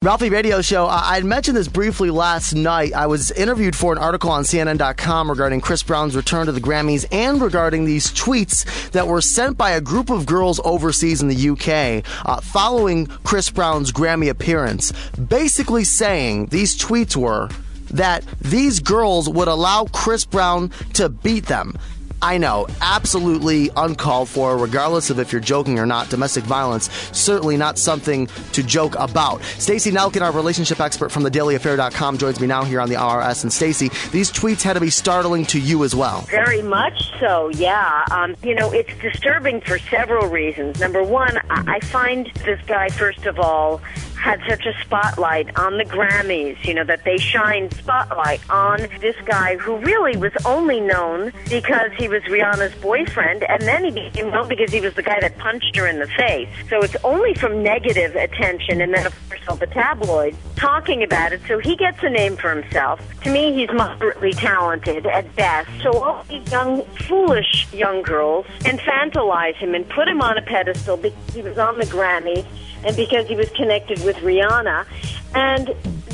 Ralphie Radio Show. I had mentioned this briefly last night. I was interviewed for an article on CNN.com regarding Chris Brown's return to the Grammys and regarding these tweets that were sent by a group of girls overseas in the UK following Chris Brown's Grammy appearance, basically saying these tweets were that these girls would allow Chris Brown to beat them. I know, absolutely uncalled for, regardless of if you're joking or not. Domestic violence, certainly not something to joke about. Stacey Nelkin, our relationship expert from thedailyaffair.com, joins me now here on the RS. And Stacey, these tweets had to be startling to you as well. Very much so, yeah. It's disturbing for several reasons. Number one, I find this guy, first of all, had such a spotlight on the Grammys, that they shined spotlight on this guy who really was only known because he was Rihanna's boyfriend, and then he became known because he was the guy that punched her in the face. So it's only from negative attention, and then, of course, all the tabloids talking about it. So he gets a name for himself. To me, he's moderately talented at best. So all these foolish young girls infantilize him and put him on a pedestal because he was on the Grammy and because he was connected with Rihanna. And,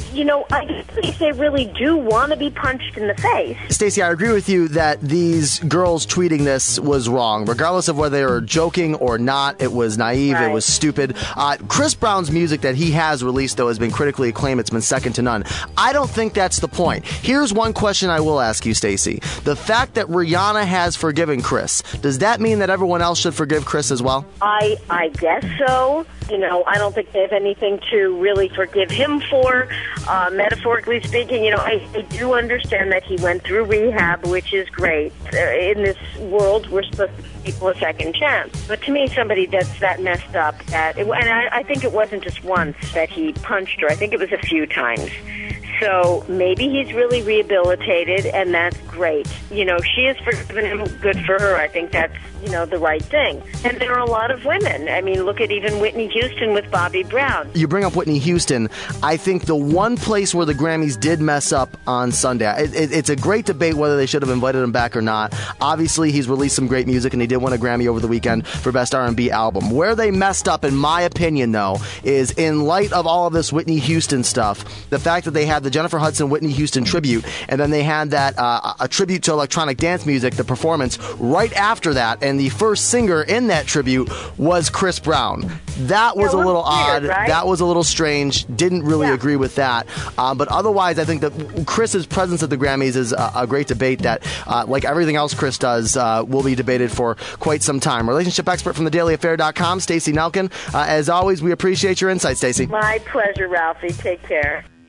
I think they really do want to be punched in the face. Stacey, I agree with you that these girls tweeting this was wrong. Regardless of whether they were joking or not, it was naive, Right. It was stupid. Chris Brown's music that he has released, though, has been critically acclaimed. It's been second to none. I don't think that's the point. Here's one question I will ask you, Stacey. The fact that Rihanna has forgiven Chris, does that mean that everyone else should forgive Chris as well? I guess so. I don't think they have anything to really forgive him for. Metaphorically speaking, I do understand that he went through rehab, which is great. In this world, we're supposed to give people a second chance. But to me, somebody that's that messed up, and I think it wasn't just once that he punched her. I think it was a few times. So maybe he's really rehabilitated, and that's great. She has forgiven him. Good for her. I think that's, the right thing. And there are a lot of women. I mean, look at even Whitney Houston with Bobby Brown. You bring up Whitney Houston. I think the one place where the Grammys did mess up on Sunday, it's a great debate whether they should have invited him back or not. Obviously, he's released some great music, and he did win a Grammy over the weekend for Best R&B Album. Where they messed up, in my opinion, though, is in light of all of this Whitney Houston stuff, the fact that they had the Jennifer Hudson Whitney Houston tribute, and then they had that a tribute to electronic dance music, the performance right after that, and the first singer in that tribute was Chris Brown. That was a little odd. Right? That was a little strange. Didn't really agree with that. But otherwise, I think that Chris's presence at the Grammys is a great debate that, like everything else Chris does, will be debated for quite some time. Relationship expert from thedailyaffair.com, Stacey Nelkin. As always, we appreciate your insight, Stacey. My pleasure, Ralphie. Take care.